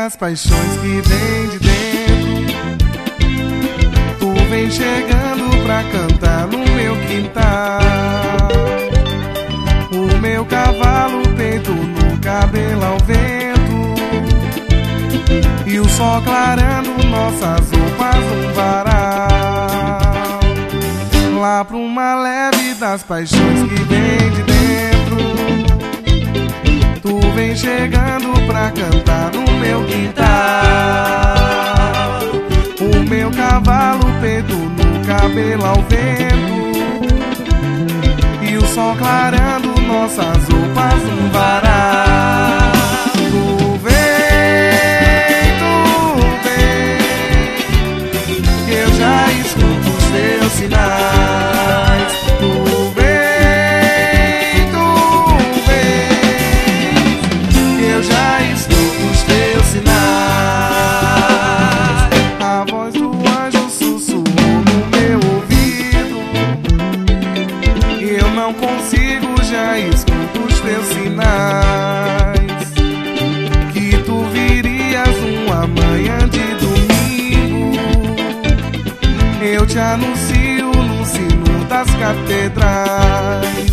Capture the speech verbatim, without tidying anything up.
das paixões que vem de dentro. Tu vem chegando pra cantar no meu quintal. O meu cavalo peito no cabelo ao vento, e o sol clarando nossas roupas num varal. Lá pra uma leve das paixões que vem de dentro. Tu vem chegando pra cantar no meu quintal. O meu cavalo peito no cabelo ao vento, e o sol clarando nossas roupas num varal. Tu vem, tu vem, que eu já escuto os teus sinais. Tu vem, tu vem, que eu já escuto os teus sinais. A voz do anjo sussurrou no meu ouvido, e eu não consigo, já escuto os teus sinais. Que tu virias uma manhã de domingo, eu te anuncio no sino das catedrais.